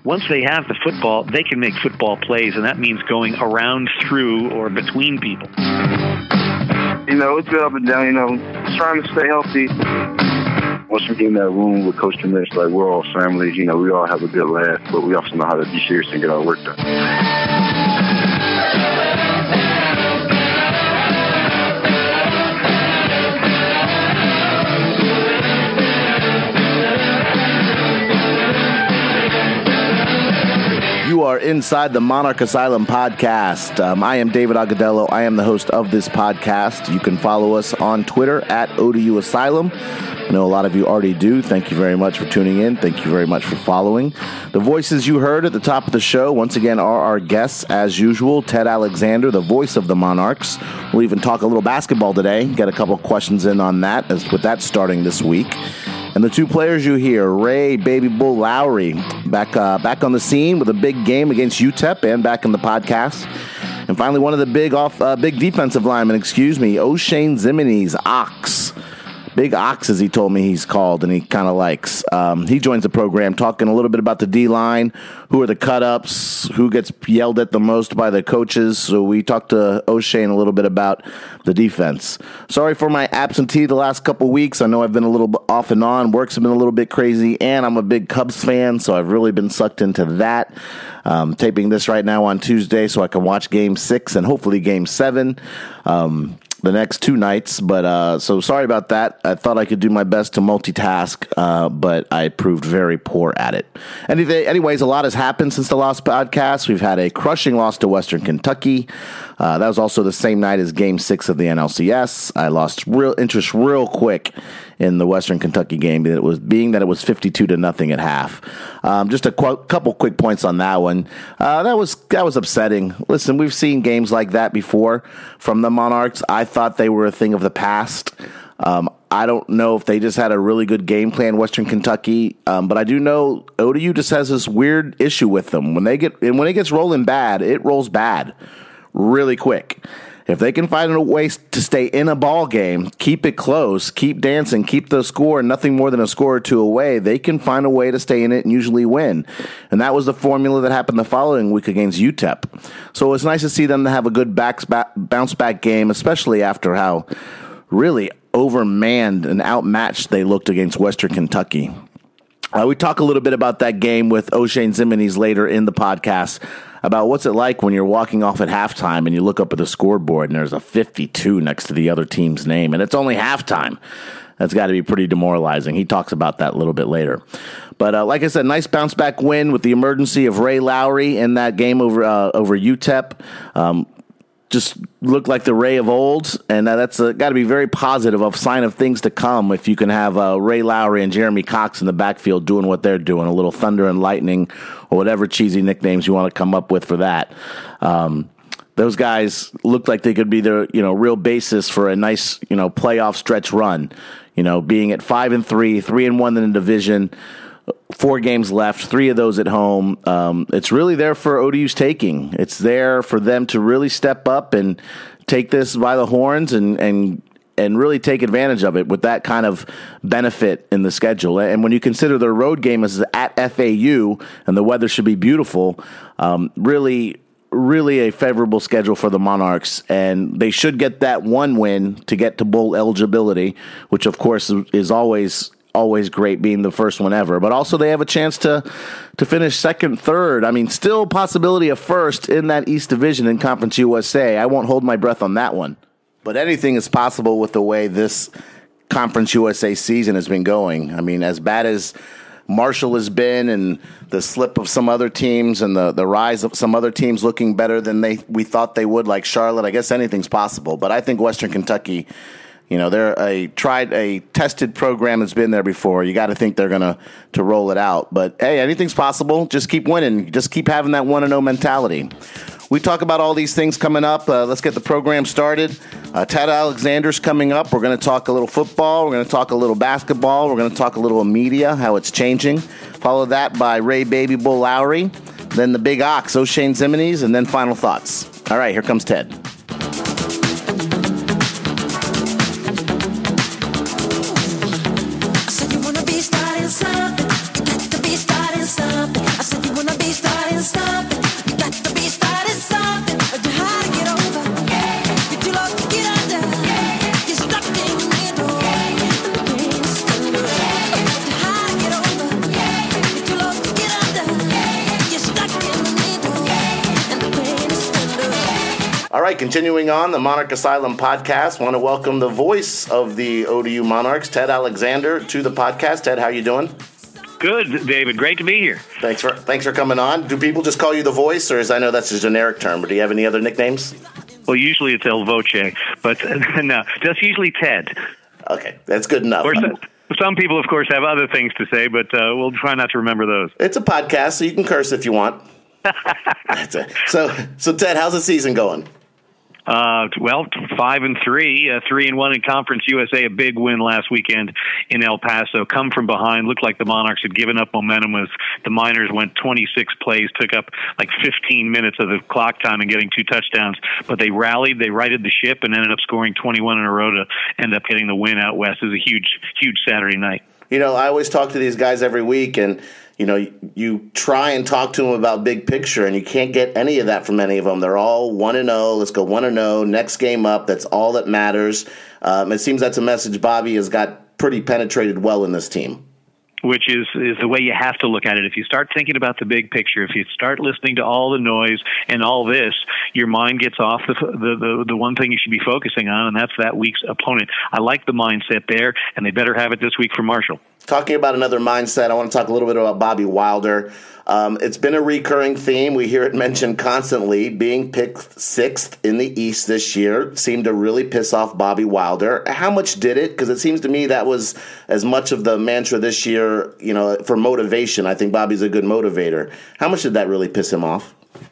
once they have the football, they can make football plays, and that means going around, through, or between people. It's been up and down, just trying to stay healthy. Once we get in that room with Coach Tremendous, like, we're all families, we all have a good laugh, but we also know how to be serious and get our work done. You are inside the Monarch Asylum podcast. I am David Agudelo. I am the host of this podcast. You can follow us on Twitter at ODU Asylum. I know a lot of you already do. Thank you very much for tuning in. Thank you very much for following. The voices you heard at the top of the show, once again, are our guests as usual. Ted Alexander, the voice of the Monarchs. We'll even talk a little basketball today. Get a couple questions in on that, with that starting this week. And the two players you hear, Ray Baby Bull Lowry, back on the scene with a big game against UTEP and back in the podcast. And finally, one of the big defensive linemen, Oshane Ximines, Ox. Big Ox, as he told me he's called, and he kind of likes. He joins the program talking a little bit about the D-line, who are the cut-ups, who gets yelled at the most by the coaches. So we talked to Oshane a little bit about the defense. Sorry for my absentee the last couple weeks. I know I've been a little off and on. Work's been a little bit crazy, and I'm a big Cubs fan, so I've really been sucked into that. Taping this right now on Tuesday so I can watch Game 6 and hopefully Game 7. The next two nights, but so sorry about that. I thought I could do my best to multitask, but I proved very poor at it. Anyways, a lot has happened since the last podcast. We've had a crushing loss to Western Kentucky. That was also the same night as Game 6 of the NLCS. I lost real interest real quick in the Western Kentucky game, being that it was 52-0 at half. Just a couple quick points on that one. That was upsetting. Listen, we've seen games like that before from the Monarchs. I thought they were a thing of the past. I don't know if they just had a really good game plan, Western Kentucky, but I do know ODU just has this weird issue with them. When it gets rolling bad, it rolls bad really quick. If they can find a way to stay in a ball game, keep it close, keep dancing, keep the score nothing more than a score or two away, they can find a way to stay in it and usually win. And that was the formula that happened the following week against UTEP. So it's nice to see them to have a good bounce-back game, especially after how really overmanned and outmatched they looked against Western Kentucky. We talk a little bit about that game with Oshane Ximines later in the podcast, about what's it like when you're walking off at halftime and you look up at the scoreboard and there's a 52 next to the other team's name, and it's only halftime. That's got to be pretty demoralizing. He talks about that a little bit later. But like I said, nice bounce-back win with the emergency of Ray Lowry in that game over UTEP. Just looked like the Ray of old, and that's got to be very positive, a sign of things to come if you can have Ray Lowry and Jeremy Cox in the backfield doing what they're doing, a little thunder and lightning or whatever cheesy nicknames you want to come up with for that. Those guys looked like they could be the real basis for a nice playoff stretch run. Being at 5-3, 3-1 in the division. 4 games left, 3 of those at home. It's really there for ODU's taking. It's there for them to really step up and take this by the horns and really take advantage of it with that kind of benefit in the schedule. And when you consider their road game is at FAU and the weather should be beautiful, really a favorable schedule for the Monarchs, and they should get that one win to get to bowl eligibility, which of course is always great being the first one ever, but also they have a chance to finish second, third. I mean, still possibility of first in that East Division in Conference USA. I won't hold my breath on that one, but anything is possible with the way this Conference USA season has been going. I mean, as bad as Marshall has been and the slip of some other teams and the rise of some other teams looking better than we thought they would, like Charlotte, I guess anything's possible. But I think Western Kentucky, they're a tested program that's been there before. You got to think they're going to roll it out. But, hey, anything's possible. Just keep winning. Just keep having that 1-0 mentality. We talk about all these things coming up. Let's get the program started. Ted Alexander's coming up. We're going to talk a little football. We're going to talk a little basketball. We're going to talk a little media, how it's changing. Follow that by Ray Baby Bull Lowry, then the Big Ox, Oshane Ximines, and then final thoughts. All right, here comes Ted. said you wanna be starting something. You got to be starting something. But you're hard to get over. You're too low to get under. You're stuck in the middle. And the pain is thunder. You're hard to get over. You're too low to get under. You're stuck in the middle. And the pain is thunder. All right, continuing on the Monarch Asylum podcast, want to welcome the voice of the ODU Monarchs, Ted Alexander, to the podcast. Ted, how you doing? Good, David. Great to be here. Thanks for coming on. Do people just call you the voice, or I know that's a generic term, but do you have any other nicknames? Well, usually it's El Voce, but no, just usually Ted. Okay, that's good enough. Some people, of course, have other things to say, but we'll try not to remember those. It's a podcast, so you can curse if you want. That's it. So Ted, how's the season going? Well, 5-3, 3-1 in Conference USA, a big win last weekend in El Paso. Come from behind, looked like the Monarchs had given up momentum as the Miners went 26 plays, took up like 15 minutes of the clock time and getting 2 touchdowns. But they rallied, they righted the ship, and ended up scoring 21 in a row to end up getting the win out west. It was a huge, huge Saturday night. You know, I always talk to these guys every week, and you know, you try and talk to them about big picture, and you can't get any of that from any of them. They're all 1-0. Let's go 1-0. Next game up. That's all that matters. It seems that's a message Bobby has got pretty penetrated well in this team. Which is the way you have to look at it. If you start thinking about the big picture, if you start listening to all the noise and all this, your mind gets off the one thing you should be focusing on, and that's that week's opponent. I like the mindset there, and they better have it this week for Marshall. Talking about another mindset, I want to talk a little bit about Bobby Wilder. It's been a recurring theme. We hear it mentioned constantly. Being picked 6th in the East this year seemed to really piss off Bobby Wilder. How much did it? Because it seems to me that was as much of the mantra this year, you know, for motivation. I think Bobby's a good motivator. How much did that really piss him off?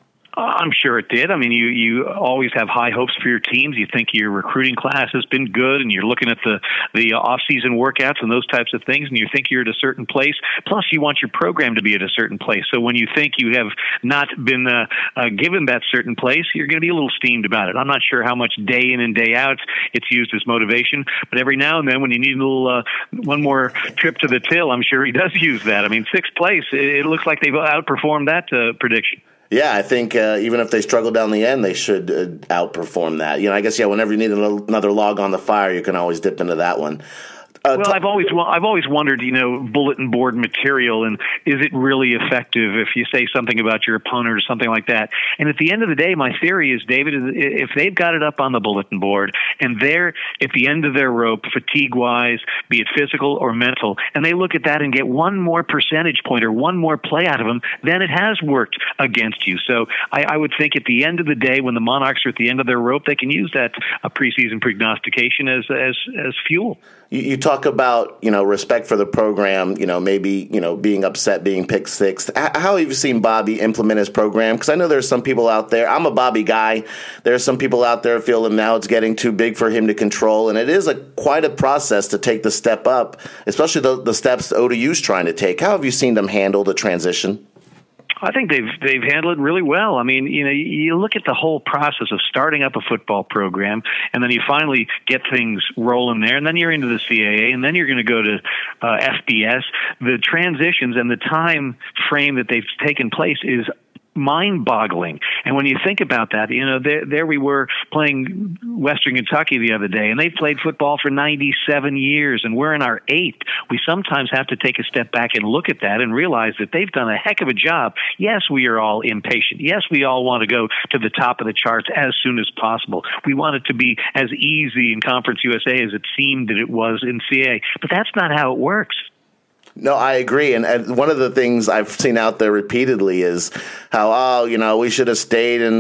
I'm sure it did. I mean, you always have high hopes for your teams. You think your recruiting class has been good, and you're looking at the off-season workouts and those types of things, and you think you're at a certain place. Plus, you want your program to be at a certain place. So when you think you have not been given that certain place, you're going to be a little steamed about it. I'm not sure how much day in and day out it's used as motivation, but every now and then when you need a little one more trip to the till, I'm sure he does use that. I mean, 6th place, it looks like they've outperformed that prediction. Yeah, I think even if they struggle down the end, they should outperform that. You know, I guess, whenever you need another log on the fire, you can always dip into that one. I've always wondered, bulletin board material, and is it really effective if you say something about your opponent or something like that? And at the end of the day, my theory is, David, if they've got it up on the bulletin board and they're at the end of their rope, fatigue-wise, be it physical or mental, and they look at that and get one more percentage point or one more play out of them, then it has worked against you. So I would think at the end of the day, when the Monarchs are at the end of their rope, they can use that preseason prognostication as fuel. You talk about, respect for the program, maybe, being upset being picked 6th. How have you seen Bobby implement his program? Because I know there's some people out there. I'm a Bobby guy. There are some people out there feeling now it's getting too big for him to control. And it is quite a process to take the step up, especially the steps ODU's trying to take. How have you seen them handle the transition? I think they've handled it really well. I mean, you look at the whole process of starting up a football program, and then you finally get things rolling there, and then you're into the CAA, and then you're going to go to FBS. The transitions and the time frame that they've taken place is mind-boggling. And when you think about that, there we were playing Western Kentucky the other day, and they played football for 97 years, and we're in our 8th. We sometimes have to take a step back and look at that and realize that they've done a heck of a job. Yes, we are all impatient. Yes, we all want to go to the top of the charts as soon as possible. We want it to be as easy in Conference USA as it seemed that it was in CAA. But that's not how it works. No, I agree. And one of the things I've seen out there repeatedly is how, we should have stayed in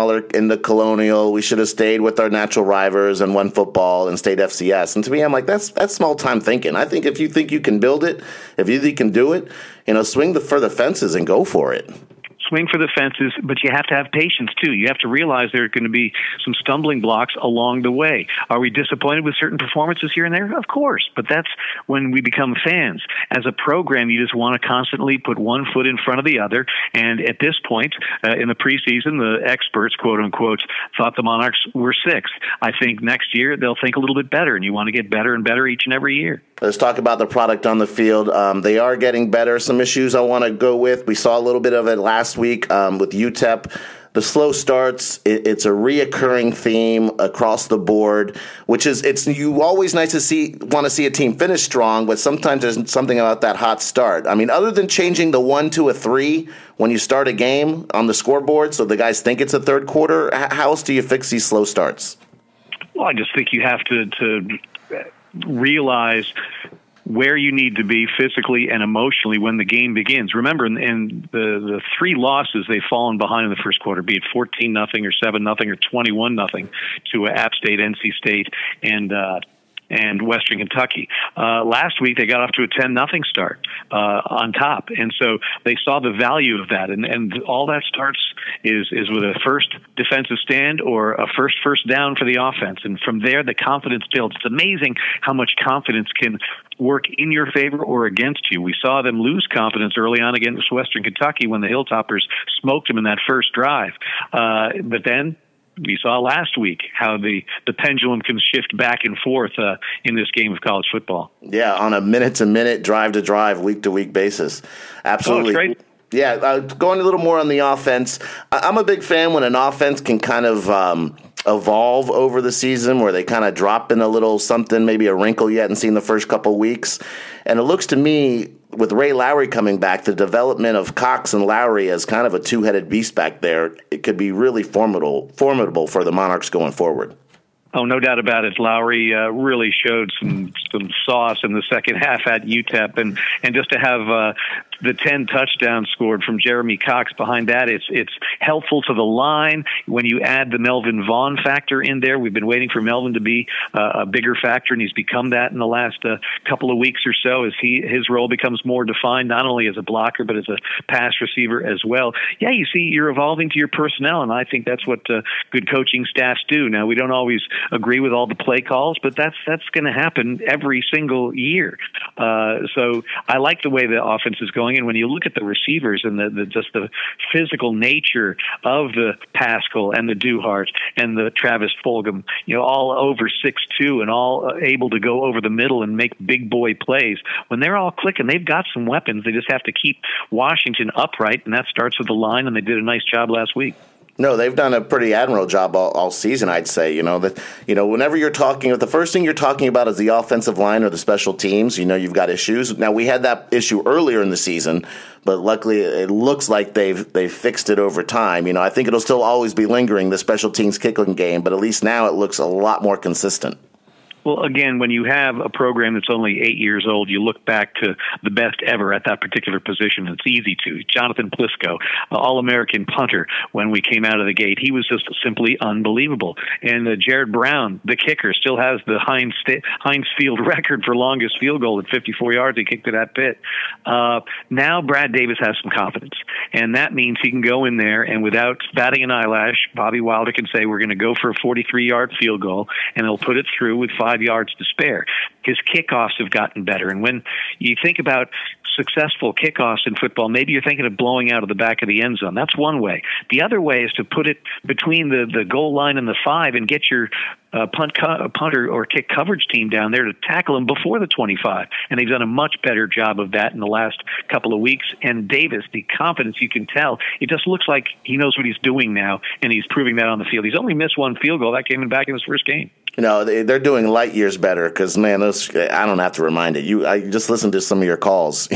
the Colonial. We should have stayed with our natural rivals and won football and stayed FCS. And to me, I'm like, that's small time thinking. I think if you think you can build it, if you think you can do it, swing for the fences and go for it. swing for the fences, but you have to have patience too. You have to realize there are going to be some stumbling blocks along the way. Are we disappointed with certain performances here and there? Of course, but that's when we become fans. As a program, you just want to constantly put one foot in front of the other. And at this point, in the preseason, the experts, quote unquote, thought the Monarchs were sixth. I think next year they'll think a little bit better, and you want to get better and better each and every year. Let's talk about the product on the field. They are getting better. Some issues I want to go with. We saw a little bit of it last week with UTEP. The slow starts, it's a reoccurring theme across the board, which is you always want to see a team finish strong, but sometimes there's something about that hot start. I mean, other than changing the 1 to a 3 when you start a game on the scoreboard so the guys think it's a third quarter, how else do you fix these slow starts? Well, I just think you have to realize where you need to be physically and emotionally when the game begins. Remember, in the three losses they've fallen behind in the first quarter, be it 14-0 or 7-0 or 21-0 to App State, NC State, and Western Kentucky. Last week, they got off to a 10-0 start on top. And so they saw the value of that. And all that starts is with a first defensive stand or a first down for the offense. And from there, the confidence builds. It's amazing how much confidence can work in your favor or against you. We saw them lose confidence early on against Western Kentucky when the Hilltoppers smoked them in that first drive. But then we saw last week how the pendulum can shift back and forth in this game of college football. Yeah, on a minute-to-minute, drive-to-drive, week-to-week basis. Absolutely. Oh, it's great. Yeah, going a little more on the offense. I'm a big fan when an offense can kind of evolve over the season, where they kind of drop in a little something, maybe a wrinkle you hadn't seen the first couple of weeks. And it looks to me, with Ray Lowry coming back, the development of Cox and Lowry as kind of a two-headed beast back there, it could be really formidable for the Monarchs going forward. Oh, no doubt about it. Lowry really showed some sauce in the second half at UTEP, and just to have the 10 touchdowns scored from Jeremy Cox behind that, it's helpful to the line. When you add the Melvin Vaughn factor in there, we've been waiting for Melvin to be a bigger factor, and he's become that in the last couple of weeks or so as his role becomes more defined, not only as a blocker but as a pass receiver as well. Yeah, you see, you're evolving to your personnel, and I think that's what good coaching staffs do. Now, we don't always agree with all the play calls, but that's going to happen every single year. So I like the way the offense is going. And when you look at the receivers and the physical nature of the Pascal and the Duhart and the Travis Fulgham, all over 6'2" and all able to go over the middle and make big boy plays, when they're all clicking, they've got some weapons. They just have to keep Washington upright, and that starts with the line, and they did a nice job last week. No, they've done a pretty admirable job all season, I'd say. Whenever you're talking, the first thing you're talking about is the offensive line or the special teams. You've got issues. Now, we had that issue earlier in the season, but luckily it looks like they've fixed it over time. I think it'll still always be lingering, the special teams kicking game, but at least now it looks a lot more consistent. Well, again, when you have a program that's only 8 years old, you look back to the best ever at that particular position. It's easy to. Jonathan Plisco, All-American punter, when we came out of the gate, he was just simply unbelievable. And Jared Brown, the kicker, still has the Heinz Field record for longest field goal at 54 yards. He kicked it at Pitt. Now Brad Davis has some confidence, and that means he can go in there and without batting an eyelash, Bobby Wilder can say, we're going to go for a 43-yard field goal, and he'll put it through with 5 yards to spare. His kickoffs have gotten better. And when you think about successful kickoffs in football, maybe you're thinking of blowing out of the back of the end zone. That's one way. The other way is to put it between the goal line and the 5 and get your punter or kick coverage team down there to tackle him before the 25. And they've done a much better job of that in the last couple of weeks. And Davis, the confidence, you can tell, it just looks like he knows what he's doing now, and he's proving that on the field. He's only missed one field goal. That came back in his first game. They're doing light years better because, man, I don't have to remind it. I just listened to some of your calls.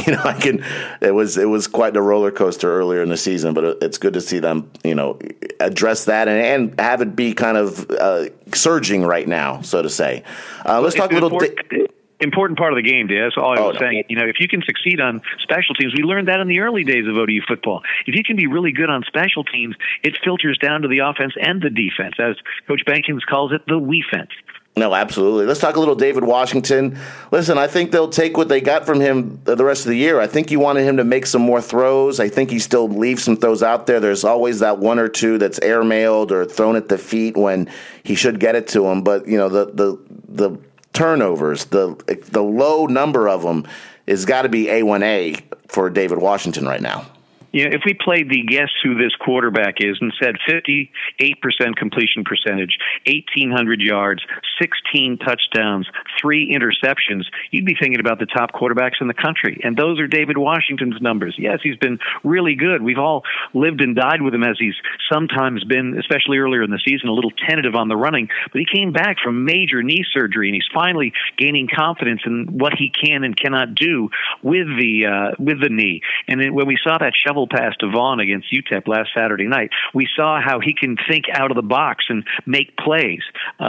It was quite a roller coaster earlier in the season, but it's good to see them, address that and have it be kind of surging right now, so to say. Let's talk a little. Important part of the game, Dave. That's all I was saying. If you can succeed on special teams, we learned that in the early days of ODU football. If you can be really good on special teams, it filters down to the offense and the defense. As Coach Bankins calls it, the we-fence. No, absolutely. Let's talk a little David Washington. Listen, I think they'll take what they got from him the rest of the year. I think you wanted him to make some more throws. I think he still leaves some throws out there. There's always that one or two that's airmailed or thrown at the feet when he should get it to him. But, the turnovers, the low number of them has got to be A1A for David Washington right now. If we played the guess who this quarterback is and said 58% completion percentage, 1,800 yards, 16 touchdowns, 3 interceptions, you'd be thinking about the top quarterbacks in the country. And those are David Washington's numbers. Yes, he's been really good. We've all lived and died with him as he's sometimes been, especially earlier in the season, a little tentative on the running. But he came back from major knee surgery, and he's finally gaining confidence in what he can and cannot do with the knee. And then when we saw that shovel pass to Vaughn against UTEP last Saturday night, we saw how he can think out of the box and make plays.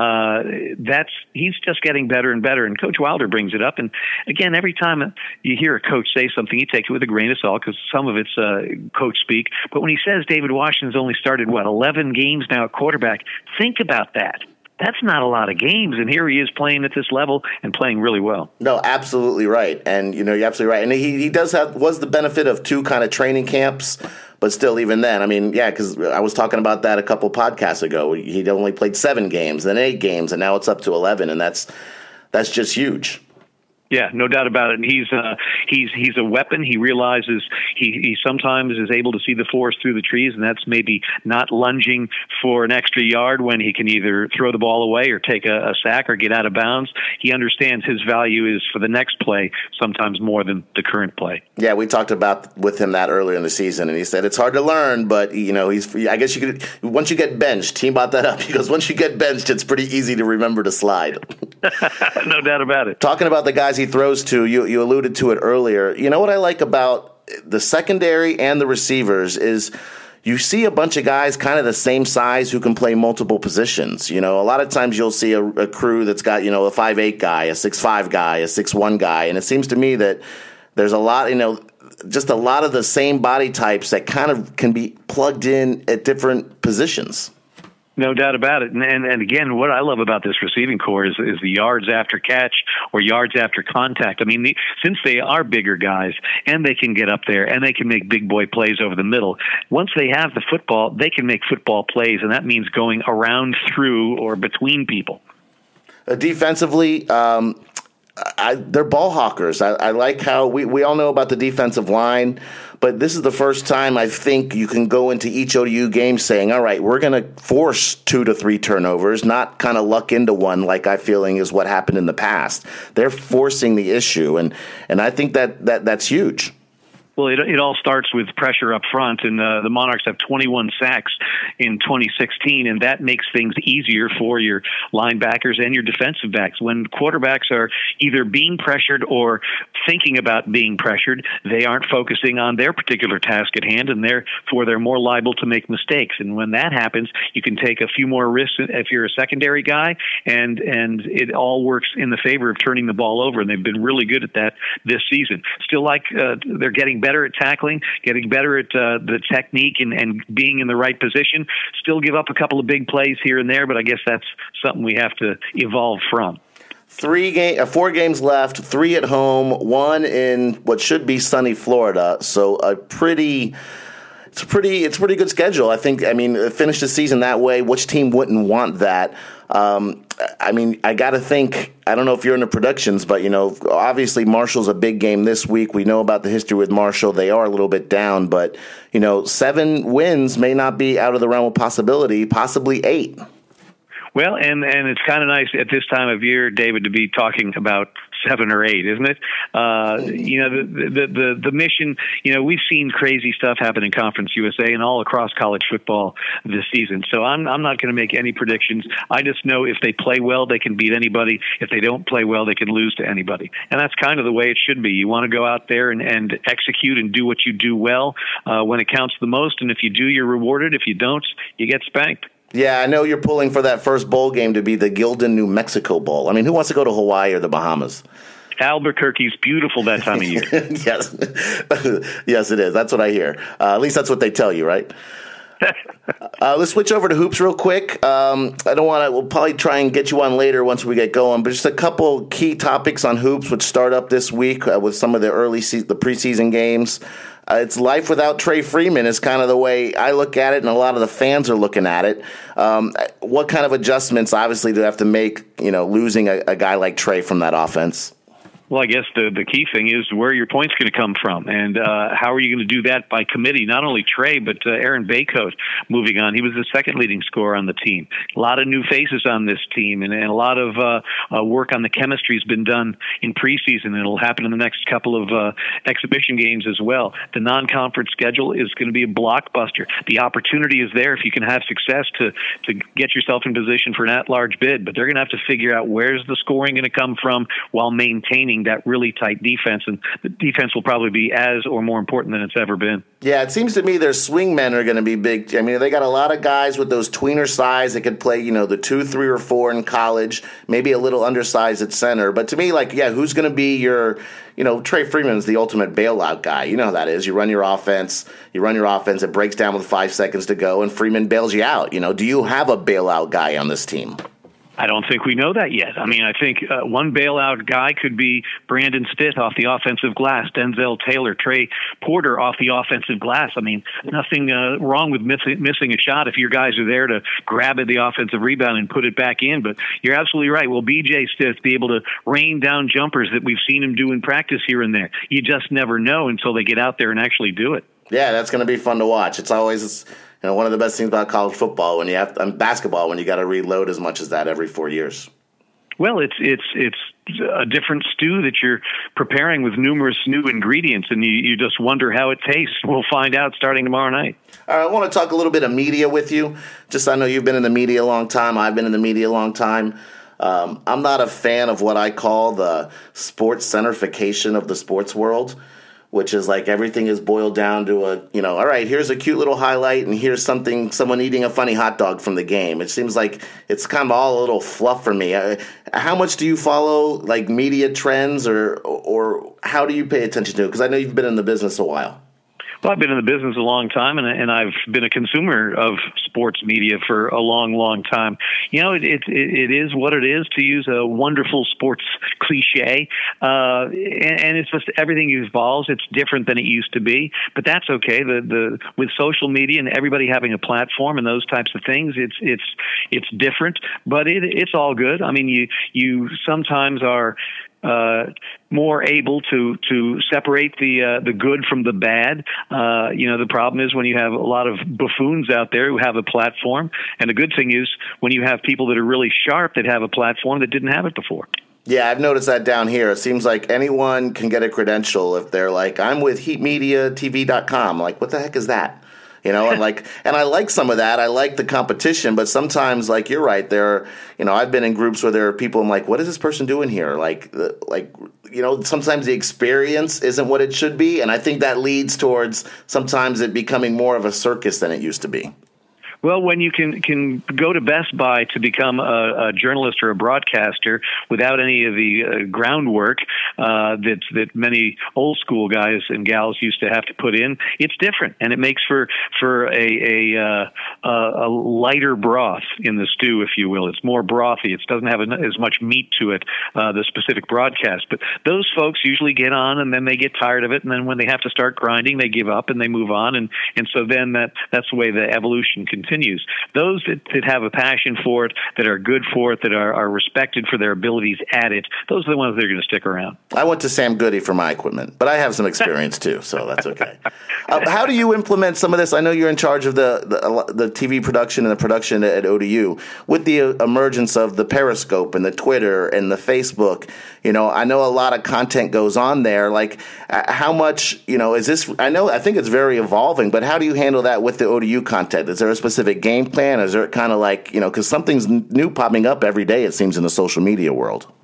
He's just getting better and better, and Coach Wilder brings it up. And again, every time you hear a coach say something, you take it with a grain of salt because some of it's coach speak. But when he says David Washington's only started, 11 games now at quarterback, think about that. That's not a lot of games, and here he is playing at this level and playing really well. No, absolutely right, and you're absolutely right. And he was the benefit of 2 kind of training camps, but still, even then, because I was talking about that a couple podcasts ago. He'd only played 7 games, then 8 games, and now it's up to 11, and that's just huge. Yeah, no doubt about it. And he's a weapon. He realizes he sometimes is able to see the forest through the trees, and that's maybe not lunging for an extra yard when he can either throw the ball away or take a sack or get out of bounds. He understands his value is for the next play sometimes more than the current play. Yeah, we talked about with him that earlier in the season, and he said it's hard to learn, but I guess you could once you get benched. He brought that up because once you get benched, it's pretty easy to remember to slide. No doubt about it. Talking about the guys he throws to, you alluded to it earlier. You know what I like about the secondary and the receivers is you see a bunch of guys kind of the same size who can play multiple positions. A lot of times you'll see a crew that's got, a 5'8" guy, a 6'5" guy, a 6'1" guy. And it seems to me that there's a lot, just a lot of the same body types that kind of can be plugged in at different positions. No doubt about it. And again, what I love about this receiving core is the yards after catch or yards after contact. Since they are bigger guys and they can get up there and they can make big boy plays over the middle, once they have the football, they can make football plays, and that means going around, through, or between people. Defensively, they're ball hawkers. I like how we all know about the defensive line, but this is the first time I think you can go into each ODU game saying, all right, we're going to force 2 to 3 turnovers, not kind of luck into one like I feeling is what happened in the past. They're forcing the issue, and I think that's huge. Well, it all starts with pressure up front, and the Monarchs have 21 sacks in 2016, and that makes things easier for your linebackers and your defensive backs. When quarterbacks are either being pressured or thinking about being pressured, they aren't focusing on their particular task at hand, and therefore they're more liable to make mistakes. And when that happens, you can take a few more risks if you're a secondary guy, and it all works in the favor of turning the ball over, and they've been really good at that this season. Still they're getting better at tackling, getting better at the technique and being in the right position. Still give up a couple of big plays here and there, but I guess that's something we have to evolve from. 4 games left, 3 at home, 1 in what should be sunny Florida. So it's a pretty good schedule. I think. Finish the season that way. Which team wouldn't want that? I got to think. I don't know if you're into predictions, but obviously Marshall's a big game this week. We know about the history with Marshall. They are a little bit down, but 7 wins may not be out of the realm of possibility. Possibly 8. Well, and it's kind of nice at this time of year, David, to be talking about 7 or 8, isn't it? The mission, we've seen crazy stuff happen in Conference USA and all across college football this season. So I'm not going to make any predictions. I just know if they play well, they can beat anybody. If they don't play well, they can lose to anybody. And that's kind of the way it should be. You want to go out there and execute and do what you do well when it counts the most. And if you do, you're rewarded. If you don't, you get spanked. Yeah, I know you're pulling for that first bowl game to be the Gildan, New Mexico Bowl. Who wants to go to Hawaii or the Bahamas? Albuquerque's beautiful that time of year. Yes, yes, it is. That's what I hear. At least that's what they tell you, right? Let's switch over to hoops real quick. I don't want to. We'll probably try and get you on later once we get going. But just a couple key topics on hoops, which start up this week with some of the the preseason games. It's life without Trey Freeman is kind of the way I look at it, and a lot of the fans are looking at it. What kind of adjustments, obviously, do they have to make? Losing a guy like Trey from that offense. Well, I guess the key thing is where are your points going to come from, and how are you going to do that by committee? Not only Trey, but Aaron Baycoat moving on. He was the second leading scorer on the team. A lot of new faces on this team, and a lot of work on the chemistry has been done in preseason. It'll happen in the next couple of exhibition games as well. The non-conference schedule is going to be a blockbuster. The opportunity is there if you can have success to get yourself in position for an at-large bid, but they're going to have to figure out where's the scoring going to come from while maintaining that really tight defense, and the defense will probably be as or more important than it's ever been. Yeah, it seems to me their swing men are going to be big. I mean, they got a lot of guys with those tweener size that could play, the 2, 3, or 4 in college, maybe a little undersized at center. But to me, who's going to be your, Trey Freeman's the ultimate bailout guy. You know how that is. You run your offense, it breaks down with 5 seconds to go, and Freeman bails you out. Do you have a bailout guy on this team? I don't think we know that yet. I mean, I think one bailout guy could be Brandon Stitt off the offensive glass, Denzel Taylor, Trey Porter off the offensive glass. I mean, nothing wrong with missing a shot if your guys are there to grab at the offensive rebound and put it back in. But you're absolutely right. Will B.J. Stitt be able to rain down jumpers that we've seen him do in practice here and there? You just never know until they get out there and actually do it. Yeah, that's going to be fun to watch. It's always one of the best things about college football basketball when you got to reload as much as that every 4 years. Well, it's a different stew that you're preparing with numerous new ingredients, and you just wonder how it tastes. We'll find out starting tomorrow night. All right, I want to talk a little bit of media with you. I know you've been in the media a long time. I've been in the media a long time. I'm not a fan of what I call the sports centerification of the sports world, which is like everything is boiled down to all right, here's a cute little highlight and here's someone eating a funny hot dog from the game. It seems like it's kind of all a little fluff for me. How much do you follow media trends or how do you pay attention to it? Because I know you've been in the business a while. Well, I've been in the business a long time, and I've been a consumer of sports media for a long, long time. It is what it is, to use a wonderful sports cliche, and it's just everything evolves. It's different than it used to be, but that's okay. With social media and everybody having a platform and those types of things, it's different, but it's all good. I mean, you sometimes are more able to separate the good from the bad. The problem is when you have a lot of buffoons out there who have a platform, and the good thing is when you have people that are really sharp that have a platform that didn't have it before. Yeah, I've noticed that down here. It seems like anyone can get a credential if they're like, I'm with HeatMediaTV.com. Like, what the heck is that? And I like some of that. I like the competition, but sometimes, you're right, I've been in groups where there are people, I'm like, what is this person doing here? Sometimes the experience isn't what it should be. And I think that leads towards sometimes it becoming more of a circus than it used to be. Well, when you can go to Best Buy to become a journalist or a broadcaster without any of the groundwork that many old school guys and gals used to have to put in, it's different, and it makes for a lighter broth in the stew, if you will. It's more brothy. It doesn't have as much meat to it, the specific broadcast. But those folks usually get on, and then they get tired of it, and then when they have to start grinding, they give up and they move on, and so then that's the way the evolution continues. Those that have a passion for it, that are good for it, that are respected for their abilities at it, those are the ones that are going to stick around. I went to Sam Goody for my equipment, but I have some experience too, so that's okay. How do you implement some of this? I know you're in charge of the TV production and the production at ODU. With the emergence of the Periscope and the Twitter and the Facebook, I know a lot of content goes on there. Like, how much, is this? I think it's very evolving, but how do you handle that with the ODU content? Is there a specific game plan? Or is there kind of because something's new popping up every day, it seems, in the social media world?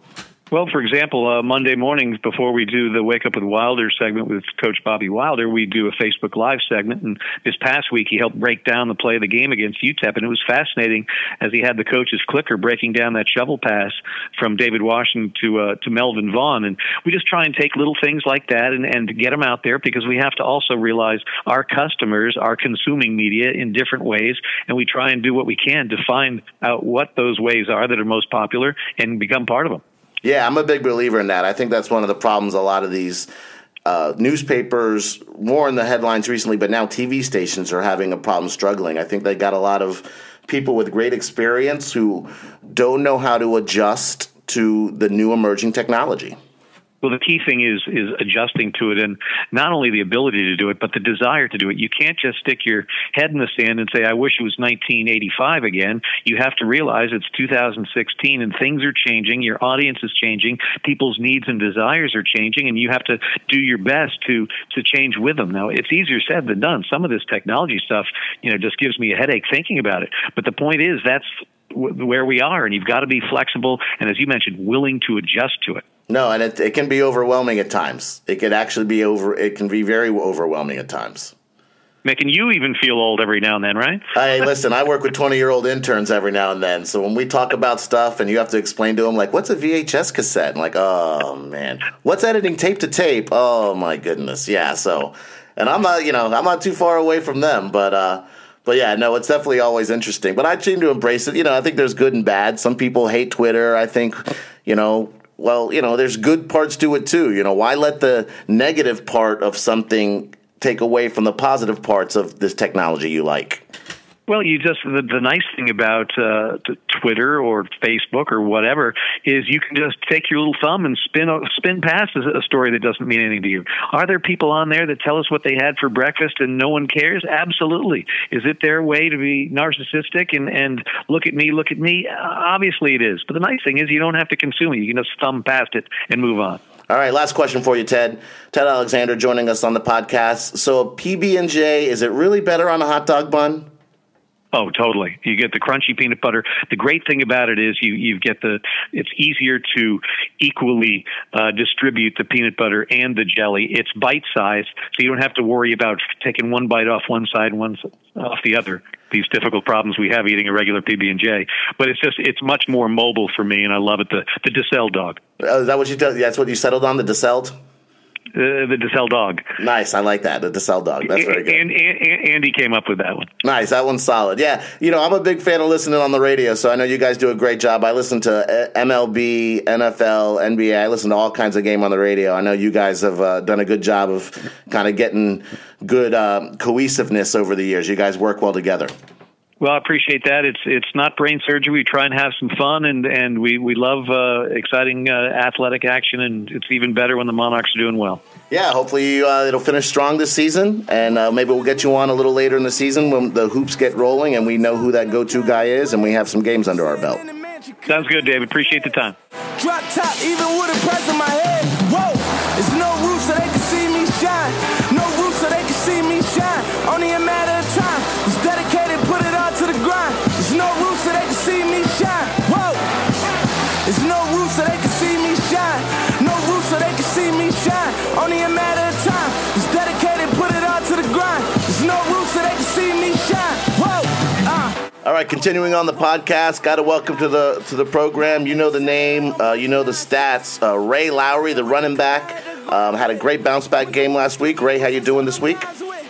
Well, for example, Monday mornings before we do the Wake Up with Wilder segment with Coach Bobby Wilder, we do a Facebook Live segment. And this past week, he helped break down the play of the game against UTEP. And it was fascinating as he had the coach's clicker breaking down that shovel pass from David Washington to Melvin Vaughn. And we just try and take little things like that and get them out there, because we have to also realize our customers are consuming media in different ways. And we try and do what we can to find out what those ways are that are most popular and become part of them. Yeah, I'm a big believer in that. I think that's one of the problems a lot of these newspapers, more in the headlines recently, but now TV stations are having a problem struggling. I think they got a lot of people with great experience who don't know how to adjust to the new emerging technology. Well, the key thing is adjusting to it, and not only the ability to do it, but the desire to do it. You can't just stick your head in the sand and say, I wish it was 1985 again. You have to realize it's 2016 and things are changing. Your audience is changing. People's needs and desires are changing, and you have to do your best to change with them. Now, it's easier said than done. Some of this technology stuff, just gives me a headache thinking about it. But the point is, that's where we are, and you've got to be flexible and, as you mentioned, willing to adjust to it. No, and it can be overwhelming at times. It can actually be it can be very overwhelming at times. Making you even feel old every now and then, right? Hey, listen, I work with 20-year-old interns every now and then. So when we talk about stuff and you have to explain to them, like, what's a VHS cassette? And like, oh, man. What's editing tape to tape? Oh, my goodness. Yeah, so, and I'm not too far away from them, but yeah, no, it's definitely always interesting. But I seem to embrace it. I think there's good and bad. Some people hate Twitter. I think, there's good parts to it too. Why let the negative part of something take away from the positive parts of this technology you like? Well, the nice thing about Twitter or Facebook or whatever is you can just take your little thumb and spin past a story that doesn't mean anything to you. Are there people on there that tell us what they had for breakfast and no one cares? Absolutely. Is it their way to be narcissistic and look at me? Obviously it is. But the nice thing is you don't have to consume it. You can just thumb past it and move on. All right, last question for you, Ted. Ted Alexander joining us on the podcast. So a PB&J, is it really better on a hot dog bun? Oh, totally. You get the crunchy peanut butter. The great thing about it is you get it's easier to equally distribute the peanut butter and the jelly. It's bite-sized, so you don't have to worry about taking one bite off one side and one off the other. These difficult problems we have eating a regular PB&J. But it's much more mobile for me, and I love it. The DeSalle dog. Is that what that's what you settled on, the DeSalle? The DeSalle dog. Nice. I like that. The DeSalle dog. That's very good. And Andy came up with that one. Nice. That one's solid. Yeah. I'm a big fan of listening on the radio, so I know you guys do a great job. I listen to MLB, NFL, NBA. I listen to all kinds of game on the radio. I know you guys have done a good job of kind of getting good cohesiveness over the years. You guys work well together. Well, I appreciate that. It's not brain surgery. We try and have some fun, and we love exciting athletic action, and it's even better when the Monarchs are doing well. Yeah, hopefully it'll finish strong this season, and maybe we'll get you on a little later in the season when the hoops get rolling and we know who that go-to guy is and we have some games under our belt. Sounds good, David. Appreciate the time. Drop top, even with a press on my head. Whoa, there's no roof so they can see me shine. No roof so they can see me shine. Only a matter of time. It's dedicated, put it all to the grind. There's no roof so they can see me shine. Whoa, there's no roof so they can see me shine. No roof so they can see me shine. Only a matter of time. It's dedicated, put it all to the grind. There's no roof so they can see me shine. Whoa, All right, continuing on the podcast, got to welcome to the program. You know the name, you know the stats. Ray Lowry, the running back, had a great bounce back game last week. Ray, how you doing this week?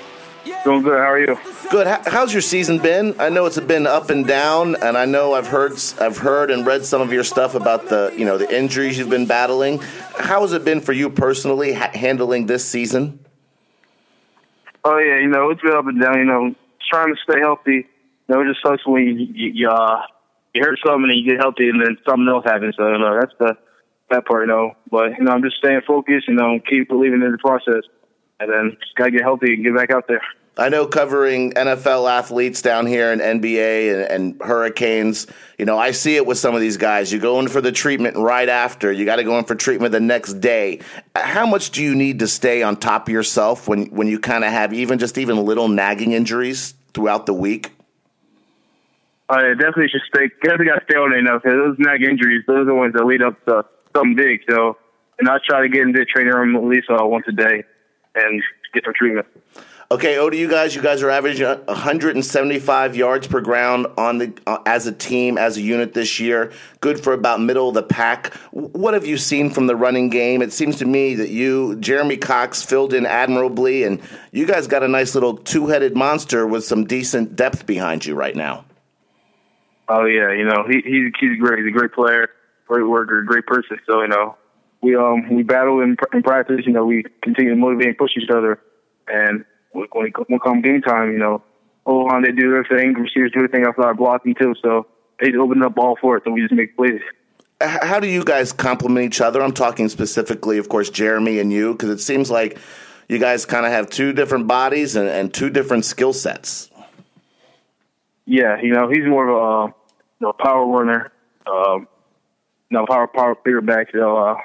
Doing good. How are you? Good. How's your season been? I know it's been up and down, and I know I've heard and read some of your stuff about the injuries you've been battling. How has it been for you personally handling this season? Oh yeah, it's been up and down. Trying to stay healthy. It just sucks when you hurt something and you get healthy and then something else happens. So, that's that part, But, I'm just staying focused, keep believing in the process. And then just got to get healthy and get back out there. I know covering NFL athletes down here in NBA and Hurricanes, I see it with some of these guys. You go in for the treatment right after. You got to go in for treatment the next day. How much do you need to stay on top of yourself when you kind of have even little nagging injuries throughout the week? I definitely got to stay on it because those nag injuries, those are the ones that lead up to something big. So, and I try to get into the training room at least once a day and get some treatment. Okay, Odie, you guys are averaging 175 yards per ground on the as a team, as a unit this year. Good for about middle of the pack. What have you seen from the running game? It seems to me that Jeremy Cox, filled in admirably, and you guys got a nice little two-headed monster with some decent depth behind you right now. Oh yeah, he's great. He's a great player, great worker, great person. So we battle in practice. We continue to motivate and push each other, and when come game time, O-line, they do their thing, receivers do their thing outside blocking too, so they just open up all for it, so we just make plays. How do you guys complement each other? I'm talking specifically, of course, Jeremy and you, because it seems like you guys kind of have two different bodies and two different skill sets. Yeah, he's more of a power runner, power bigger back, he's more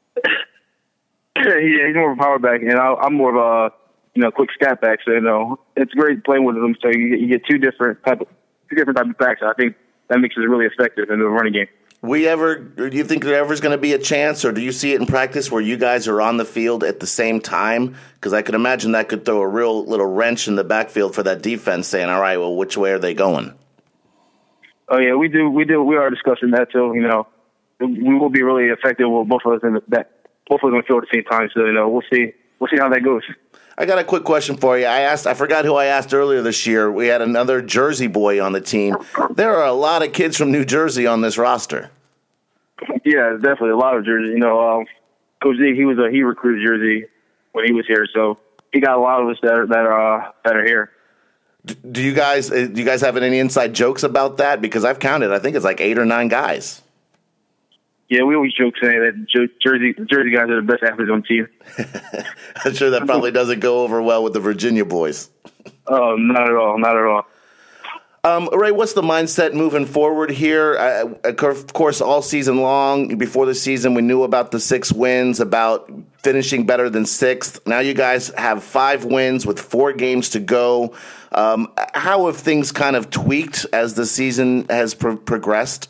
of a power back, and I'm more of a quick scat back. So it's great playing with them. So you get two different type of backs. I think that makes it really effective in the running game. Do you think there ever is going to be a chance, or do you see it in practice where you guys are on the field at the same time? Because I could imagine that could throw a real little wrench in the backfield for that defense, saying, "All right, well, which way are they going?" Oh yeah, we do. We are discussing that too. We will be really effective with both of us on the field at the same time. So we'll see how that goes. I got a quick question for you. I forgot who I asked earlier this year. We had another Jersey boy on the team. There are a lot of kids from New Jersey on this roster. Yeah, definitely a lot of Jersey. Coach Z, he recruited Jersey when he was here, so he got a lot of us that are here. Do you guys have any inside jokes about that? Because I've counted. I think it's like 8 or 9 guys. Yeah, we always joke saying that Jersey guys are the best athletes on the team. I'm sure that probably doesn't go over well with the Virginia boys. Oh, not at all. Not at all. Ray, what's the mindset moving forward here? Of course, all season long, before the season, we knew about the 6 wins, about finishing better than 6th. Now you guys have 5 wins with 4 games to go. How have things kind of tweaked as the season has progressed?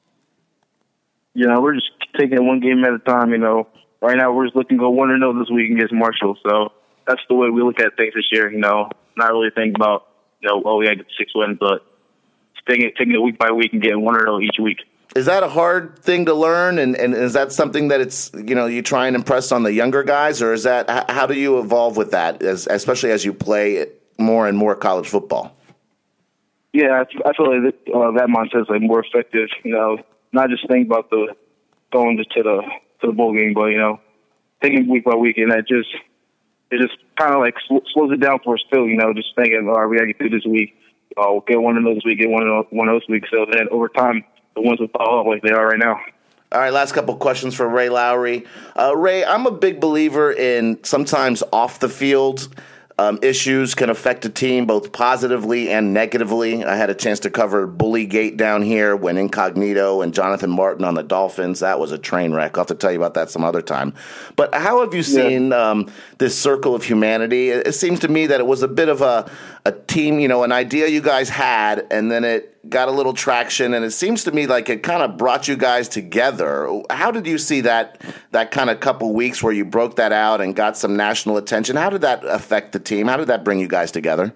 We're just taking it one game at a time. Right now we're just looking to go 1-0 this week against Marshall. So that's the way we look at things this year. Not really think about, we got to get 6 wins, but taking it week by week and getting 1-0 each week. Is that a hard thing to learn? And is that something that it's, you try and impress on the younger guys, or is that, how do you evolve with that, especially as you play more and more college football? Yeah, I feel like that mindset is like more effective, not just think about going to the bowl game, but taking week by week, and it just kind of like slows it down for us too. Just thinking, all right, we got to get through this week. We'll get 1-0 this week, get 1-0 this week. So then over time, the ones will follow up like they are right now. All right, last couple questions for Ray Lowry. Ray, I'm a big believer in sometimes off the field issues can affect a team both positively and negatively. I had a chance to cover Bullygate down here when Incognito and Jonathan Martin on the Dolphins. That was a train wreck. I'll have to tell you about that some other time. But how have you seen this circle of humanity? It seems to me that it was a bit of a team, an idea you guys had, and then it got a little traction, and it seems to me like it kind of brought you guys together. How did you see that kind of couple weeks where you broke that out and got some national attention? How did that affect the team? How did that bring you guys together?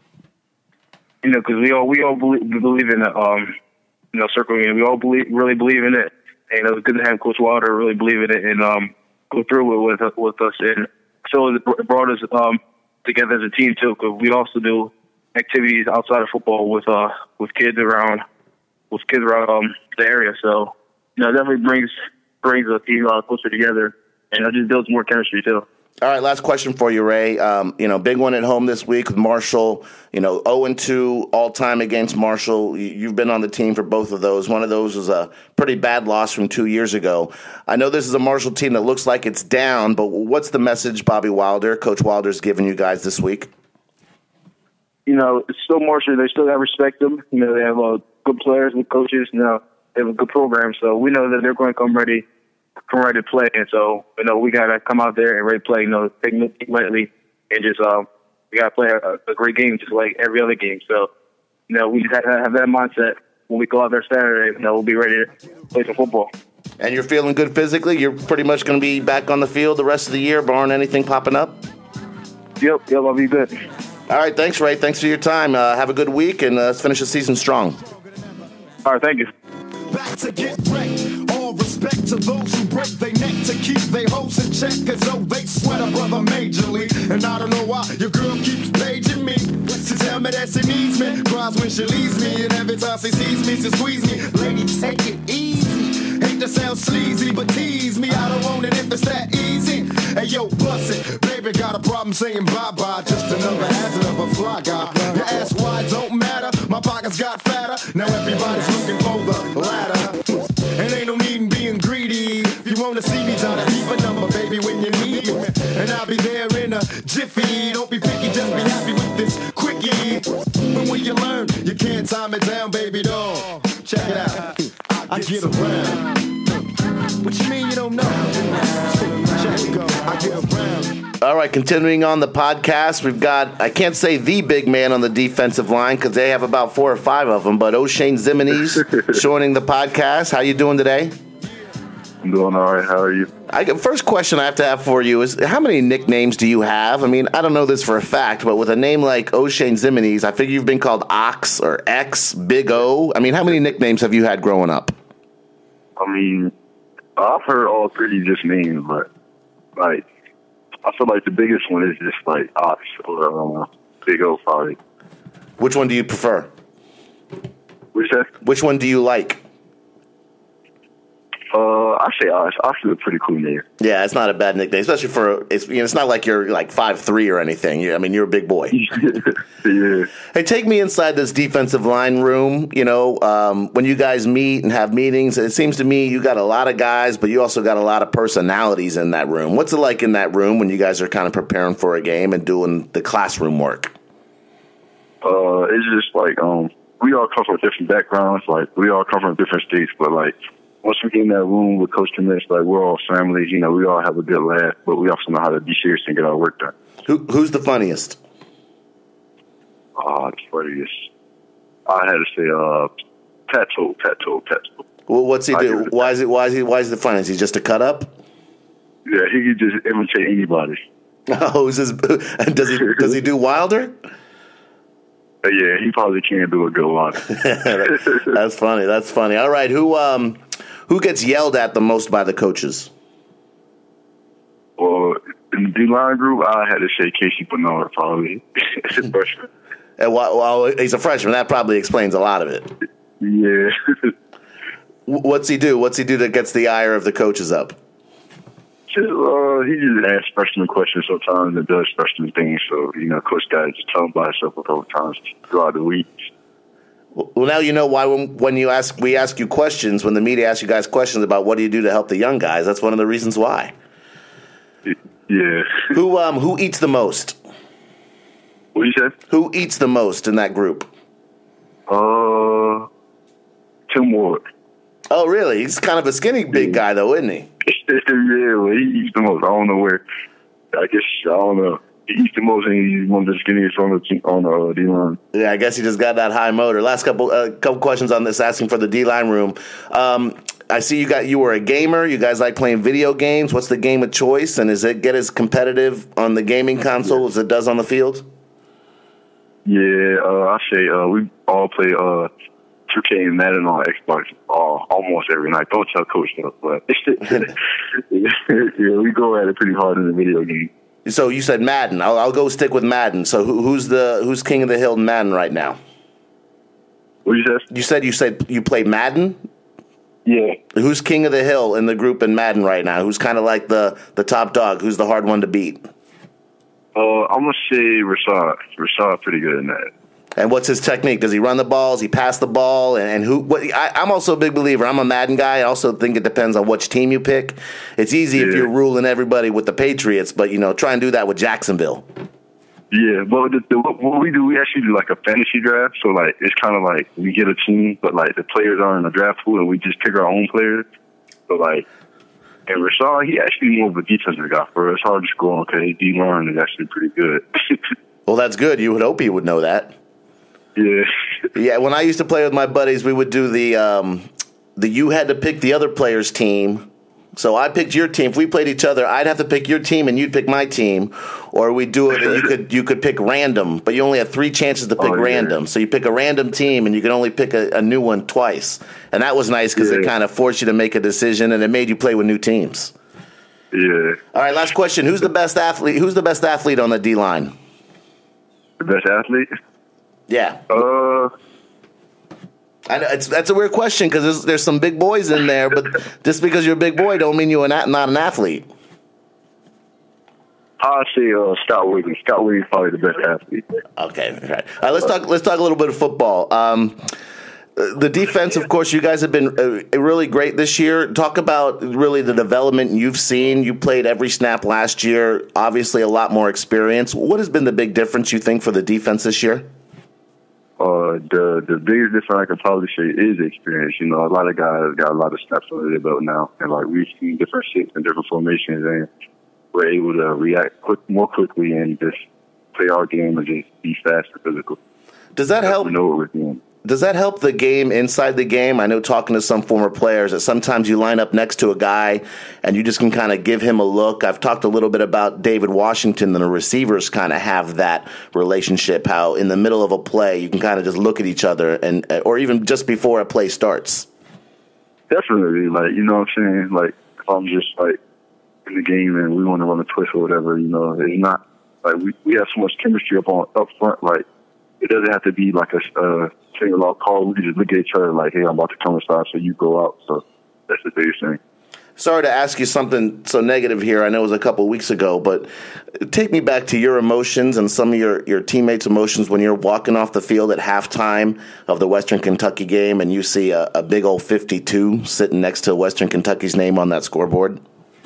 Because we all believe in the circle. We all really believe in it, and it was good to have Coach Wilder really believe in it and go through it with us. And so it brought us together as a team too, because we also do activities outside of football with kids around the area. So it definitely brings the team closer together, and it just builds more chemistry too. All right, last question for you, Ray. Big one at home this week with Marshall. 0-2 all time against Marshall. You've been on the team for both of those. One of those was a pretty bad loss from 2 years ago. I know this is a Marshall team that looks like it's down, but what's the message Bobby Wilder, Coach Wilder's giving you guys this week? It's still Marshall. They still got to respect them. They have good players, good coaches. They have a good program. So we know that they're going to come ready to play. And so, we got to come out there and ready to play, take it lightly and just, we got to play a great game just like every other game. So, we just have to have that mindset when we go out there Saturday. We'll be ready to play some football. And you're feeling good physically? You're pretty much going to be back on the field the rest of the year, barring anything popping up? Yep, I'll be good. All right, thanks, Ray. Thanks for your time. Have a good week, and let's finish the season strong. All right, thank you. Back to get wrecked. All respect to those who break their neck to keep their hopes in check. Cause oh, they sweat a brother majorly. And I don't know why your girl keeps paging me. She tell me that she needs me. Cries when she leaves me. And every time she sees me, she squeeze me. Lady, take it easy. Hate to sound sleazy, but tease me. I don't want it if it's that easy. Hey yo, bust it. Baby got a problem saying bye-bye. Just another hazard of a fly guy. Your ass wide don't matter. My pockets got fatter. Now everybody's looking for the ladder. And ain't no need in being greedy. If you wanna see me, try to keep a number, baby, when you need me. And I'll be there in a jiffy. Don't be picky, just be happy with this quickie. And when you learn, you can't time it down, baby doll. Check it out. I get around. What you mean you don't know? Check it go. I get around. All right, continuing on the podcast, we've got, I can't say the big man on the defensive line because they have about 4 or 5 of them, but Oshane Ximines joining the podcast. How you doing today? I'm doing all right. How are you? First question I have to have for you is, how many nicknames do you have? I mean, I don't know this for a fact, but with a name like Oshane Ximines, I figure you've been called Ox or X, Big O. I mean, how many nicknames have you had growing up? I mean, I've heard all 3 just names, but like, I feel like the biggest one is just like Ox or Big O probably. Which one do you prefer? Which one do you like? I say Ox. Ox is a pretty cool name. Yeah, it's not a bad nickname, especially for it's not like you're like 5'3" or anything. I mean, you're a big boy. Yeah. Hey, take me inside this defensive line room. You know, when you guys meet and have meetings, it seems to me you got a lot of guys, but you also got a lot of personalities in that room. What's it like in that room when you guys are kind of preparing for a game and doing the classroom work? It's just like we all come from different backgrounds. Like we all come from different states, but like, once we get in that room with Coach Tremendous, like we're all families, you know, we all have a good laugh, but we also know how to be serious and get our work done. Who's the funniest? The funniest. I had to say, Tattoo. Well, what's he do? Why is he the funniest? He's just a cut up? Yeah, he can just imitate anybody. Oh, does he do Wilder? Yeah, he probably can't do a good one. That's funny. That's funny. All right, who gets yelled at the most by the coaches? Well, in the D-line group, I had to say Casey Bernard, probably. He's a freshman. And well, he's a freshman. That probably explains a lot of it. Yeah. What's he do? What's he do that gets the ire of the coaches up? He just asks freshman questions sometimes and does freshman things. So, you know, Coach got to just tell him by himself a couple times throughout the week. Well, now you know why when we ask you questions, when the media asks you guys questions about what do you do to help the young guys, that's one of the reasons why. Yeah. Who eats the most? What you said? Who eats the most in that group? Tim Ward. Oh, really? He's kind of a skinny big guy, though, isn't he? Yeah, well, he eats the most. I don't know where. I don't know. He eats the most, and he's one of the skinniest on the D-line. Yeah, I guess he just got that high motor. Last couple questions on this, asking for the D-line room. I see you were a gamer. You guys like playing video games. What's the game of choice, and does it get as competitive on the gaming console as it does on the field? Yeah, I say we all play 2K and Madden on Xbox almost every night. Don't tell Coach that, but yeah, we go at it pretty hard in the video game. So you said Madden. I'll go stick with Madden. So who's king of the hill in Madden right now? What you said? You said you play Madden? Yeah. Who's king of the hill in the group in Madden right now? Who's kind of like the top dog? Who's the hard one to beat? I'm going to say Rashad. Rashad pretty good in that. And what's his technique? Does he run the balls? Does he pass the ball? And I'm also a big believer. I'm a Madden guy. I also think it depends on which team you pick. It's easy if you're ruling everybody with the Patriots, but, try and do that with Jacksonville. Yeah, but what we do, we actually do like a fantasy draft. So, like, it's kind of like we get a team, but, like, the players are in the draft pool, and we just pick our own players. So, like, and Rashad, he actually more of a defensive guy for us. It's hard to score on because his D-line is actually pretty good. Well, that's good. You would hope he would know that. Yeah. Yeah, when I used to play with my buddies, we would do the you had to pick the other player's team. So I picked your team. If we played each other, I'd have to pick your team and you'd pick my team. Or we do it and you could pick random, but you only have 3 chances to pick random. So you pick a random team and you can only pick a new one twice. And that was nice because it kind of forced you to make a decision and it made you play with new teams. Yeah. All right, last question. Who's the best athlete? Who's the best athlete on the D-line? The best athlete? Yeah. I know that's a weird question because there's some big boys in there, but just because you're a big boy don't mean you're not an athlete. I'll say Scott Williams. Scott Williams is probably the best athlete. Okay, all right. Let's talk a little bit of football. The defense, of course, you guys have been really great this year. Talk about really the development you've seen. You played every snap last year. Obviously, a lot more experience. What has been the big difference you think for the defense this year? The biggest difference I can probably say is experience. You know, a lot of guys got a lot of snaps under their belt now, and like we've seen different shapes and different formations, and we're able to react more quickly and just play our game and just be fast and physical. Does that help? We know what we're doing. Does that help the game inside the game? I know talking to some former players that sometimes you line up next to a guy and you just can kind of give him a look. I've talked a little bit about David Washington and the receivers kind of have that relationship, how in the middle of a play you can kind of just look at each other or even just before a play starts. Definitely. Like, you know what I'm saying? Like, if I'm just like in the game and we want to run a twist or whatever, you know, it's not like we have so much chemistry up front. Like, it doesn't have to be like a single out call. We can just look at each other like, hey, I'm about to come inside, so you go out. So that's the biggest thing. Sorry to ask you something so negative here. I know it was a couple of weeks ago, but take me back to your emotions and some of your teammates' emotions when you're walking off the field at halftime of the Western Kentucky game and you see a big old 52 sitting next to Western Kentucky's name on that scoreboard.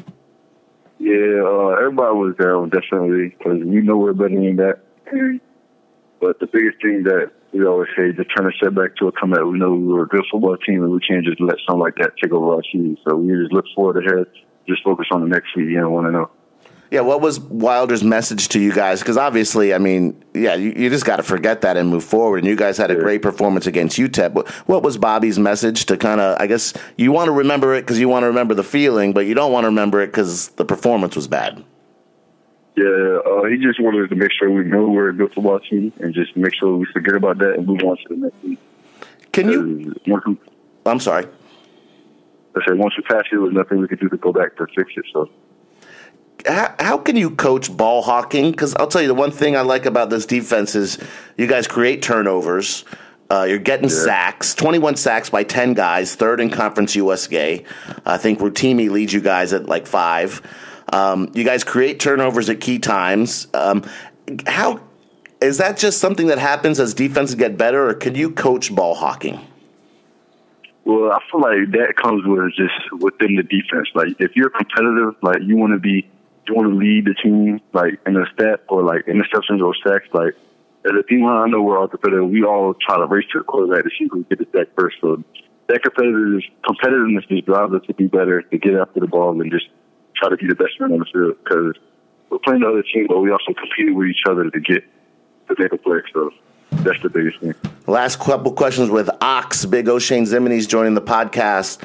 Yeah, everybody was there, definitely, because we know we're better than that. But the biggest thing that we always say, to turn a setback to a comeback. We know we were a good football team, and we can't just let something like that take over our season. So we just look forward ahead, just focus on the next week, and want to know. Yeah, what was Wilder's message to you guys? Because obviously, I mean, yeah, you just got to forget that and move forward. And you guys had a great performance against UTEP. What was Bobby's message to kind of, I guess, you want to remember it because you want to remember the feeling, but you don't want to remember it because the performance was bad? Yeah, he just wanted to make sure we know we're a good football team and just make sure we forget about that and move on to the next week. Can you? I'm sorry. I said once we pass it, there was nothing we could do to go back to fix it. So, how can you coach ball hawking? Because I'll tell you, the one thing I like about this defense is you guys create turnovers. You're getting sacks, 21 sacks by 10 guys, third in Conference USA. I think Rotimi leads you guys at like 5. You guys create turnovers at key times. How is that just something that happens as defenses get better, or can you coach ball hawking? Well, I feel like that comes with just within the defense. Like if you're competitive, like you want to lead the team, like in a stat or like interceptions or sacks. Like as a team, I know we're all competitive. We all try to race to the quarterback to see who can get the sack first. So that competitiveness just drives us to be better, to get after the ball, and just try to be the best man on the field, because we're playing the other team, but we also competing with each other to make a play. So that's the biggest thing. Last couple questions with Ox. Big O'Shane Zimini's joining the podcast.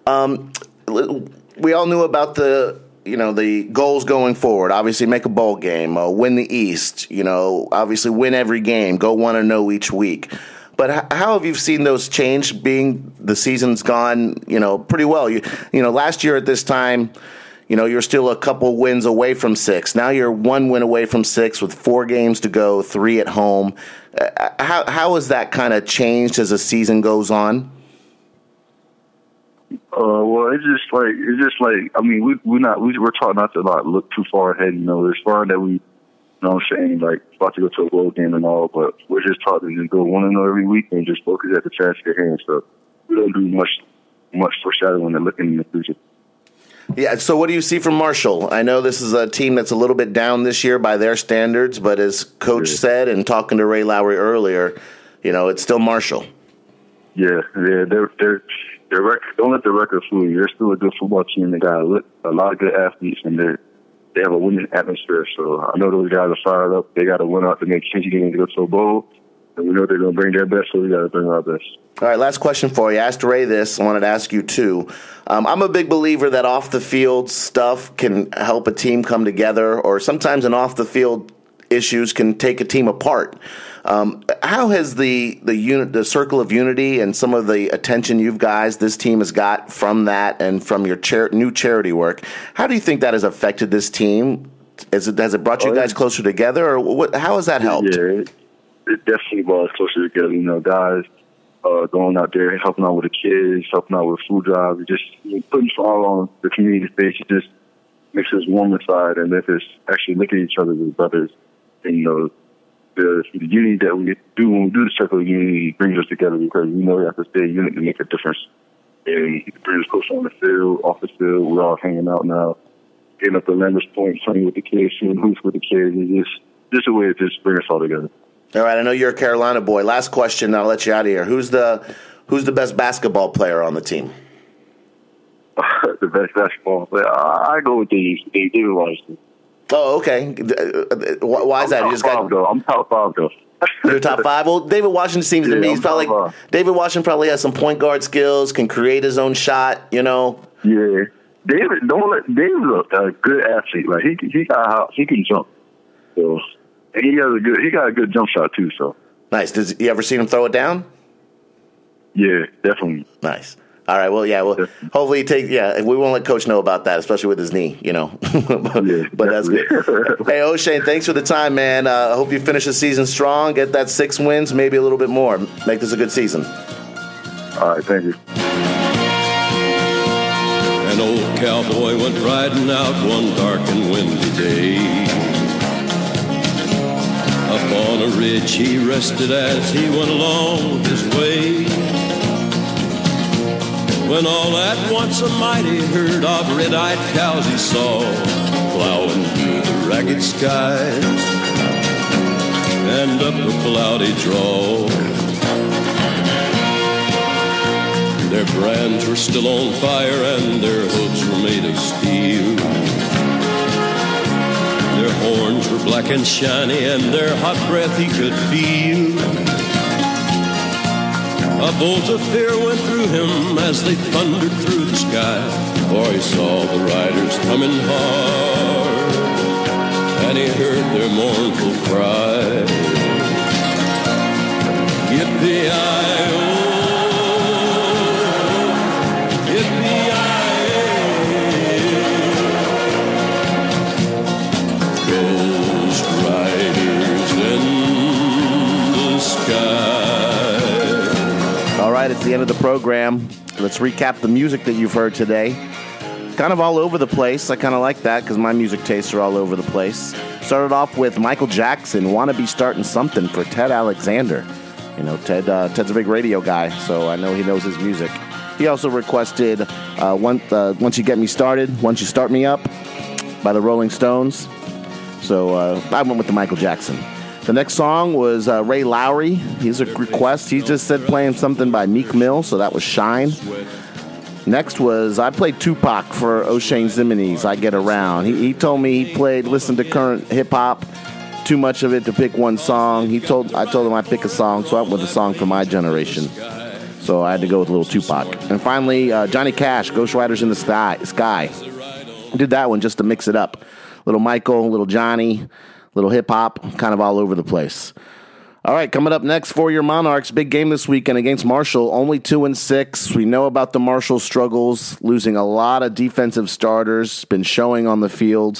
We all knew about the goals going forward. Obviously, make a bowl game, win the East. Obviously, win every game, go 1-0 each week. But how have you seen those change? Being the season's gone, pretty well. Last year at this time, you're still a couple wins away from 6. Now you're 1 win away from 6 with 4 games to go, 3 at home. How has that kind of changed as the season goes on? Well, it's just like I mean, we're taught not to look too far ahead. It's far that we, I'm saying, like about to go to a bowl game and all, but we're just taught to just go 1-0 every week and just focus at the task at hand. So we don't do much foreshadowing and looking in the future. Yeah, so what do you see from Marshall? I know this is a team that's a little bit down this year by their standards, but as Coach said, and talking to Ray Lowry earlier, it's still Marshall. Yeah, their record, don't let the record fool you. They're still a good football team. They got a lot of good athletes, and they have a winning atmosphere. So I know those guys are fired up. They got to win out to make change games to go to a bowl, and we know they're going to bring their best, so we got to bring our best. All right, last question for you. I asked Ray this. I wanted to ask you, too. I'm a big believer that off-the-field stuff can help a team come together, or sometimes an off-the-field issues can take a team apart. How has the circle of unity and some of the attention this team has got from that and from your new charity work, how do you think that has affected this team? Has it brought you guys closer together, or how has that helped? Yeah, it definitely brought us closer together. You know, guys going out there, helping out with the kids, helping out with food drives, just putting smile on the community's face. It just makes us warm inside, and let us actually look at each other as brothers. And, you know, the unity that we do when we do the circle of unity brings us together, because we know we have to stay unit to make a difference. And he brings us closer on the field, off the field. We're all hanging out now, getting up to Lambert's Point, playing with the kids, shooting hoops with the kids. It's just a way to just bring us all together. All right, I know you're a Carolina boy. Last question, I'll let you out of here. Who's the best basketball player on the team? The best basketball player? I go with David Washington. Oh, okay. Why is that? I'm top five, though. You're top five? Well, David Washington seems to me, he's probably David Washington probably has some point guard skills, can create his own shot, you know? Yeah. David's a good athlete. Like, he can jump. So, and he got a good jump shot too. So nice. Does you ever seen him throw it down? Yeah, definitely. Nice. All right. Well, yeah. Well, hopefully we won't let Coach know about that, especially with his knee. You know. But that's good. Hey, O'Shane, thanks for the time, man. I hope you finish the season strong. Get that 6 wins, maybe a little bit more. Make this a good season. All right. Thank you. An old cowboy went riding out one dark and windy day. Up on a ridge he rested as he went along his way, when all at once a mighty herd of red-eyed cows he saw plowing through the ragged skies and up a cloudy draw. Their brands were still on fire and their hooves were made of steel. Their horns were black and shiny, and their hot breath he could feel. A bolt of fear went through him as they thundered through the sky, for he saw the riders coming hard, and he heard their mournful cry. Yippee-yi-oh, all right, it's the end of the program. Let's recap the music that you've heard today. Kind of all over the place. I kind of like that because my music tastes are all over the place. Started off with Michael Jackson, Wanna Be Starting Something for Ted Alexander. You know, Ted's a big radio guy, so I know he knows his music. He also requested Once You Get Me Started, Once You Start Me Up by the Rolling Stones. So I went with the Michael Jackson. The next song was Ray Lowry. He's a request. He just said playing something by Meek Mill, so that was Shine. Next was, I played Tupac for O'Shane Zimines, I Get Around. He told me he listened to current hip-hop, too much of it to pick one song. I told him I'd pick a song, so I went with a song from my generation. So I had to go with a little Tupac. And finally, Johnny Cash, Ghost Riders in the Sky. Did that one just to mix it up. Little Michael, little Johnny, little hip-hop, kind of all over the place. All right, coming up next for your Monarchs, big game this weekend against Marshall, only 2-6. We know about the Marshall struggles, losing a lot of defensive starters, been showing on the field.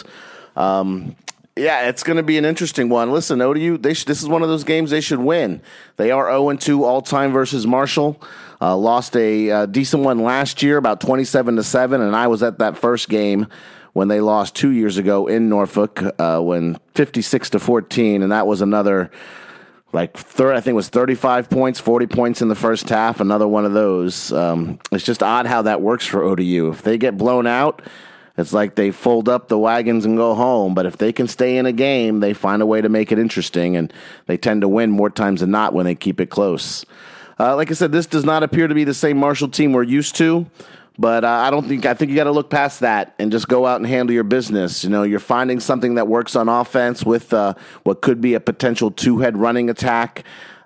Yeah, it's going to be an interesting one. Listen, ODU, this is one of those games they should win. They are 0-2 all-time versus Marshall. Lost a decent one last year, about 27-7, and I was at that first game when they lost 2 years ago in Norfolk, when 56-14, and that was another, I think it was 35 points, 40 points in the first half, another one of those. It's just odd how that works for ODU. If they get blown out, it's like they fold up the wagons and go home, but if they can stay in a game, they find a way to make it interesting, and they tend to win more times than not when they keep it close. Like I said, this does not appear to be the same Marshall team we're used to. But I think you got to look past that and just go out and handle your business. You know, you're finding something that works on offense with what could be a potential two-head running attack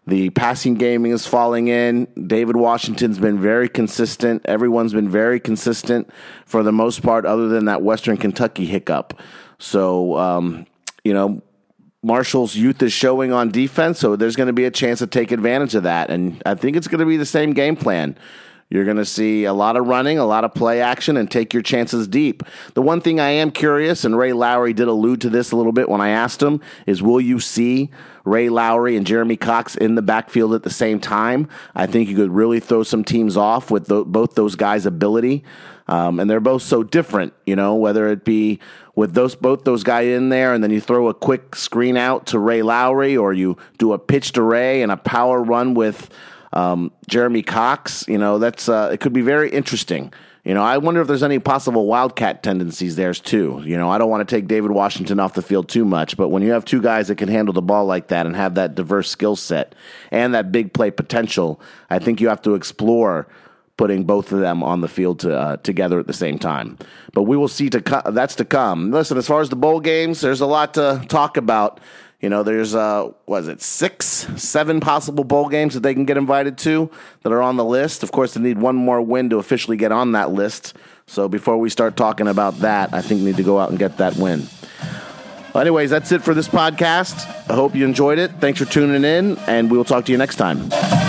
The passing game is falling in. David Washington's been very consistent. Everyone's been very consistent for the most part, other than that Western Kentucky hiccup. So, Marshall's youth is showing on defense, so there's going to be a chance to take advantage of that. And I think it's going to be the same game plan. You're going to see a lot of running, a lot of play action, and take your chances deep. The one thing I am curious, and Ray Lowry did allude to this a little bit when I asked him, is will you see Ray Lowry and Jeremy Cox in the backfield at the same time? I think you could really throw some teams off with both those guys' ability. And they're both so different, whether it be with both those guys in there and then you throw a quick screen out to Ray Lowry, or you do a pitch to Ray and a power run with Jeremy Cox. That's it could be very interesting. I wonder if there's any possible wildcat tendencies there too. I don't want to take David Washington off the field too much, but when you have two guys that can handle the ball like that and have that diverse skill set and that big play potential, I think you have to explore putting both of them on the field together at the same time. But we will see. That's to come. Listen, as far as the bowl games, there's a lot to talk about. There's 7 possible bowl games that they can get invited to that are on the list. Of course, they need one more win to officially get on that list. So before we start talking about that, I think we need to go out and get that win. Well, anyways, that's it for this podcast. I hope you enjoyed it. Thanks for tuning in, and we will talk to you next time.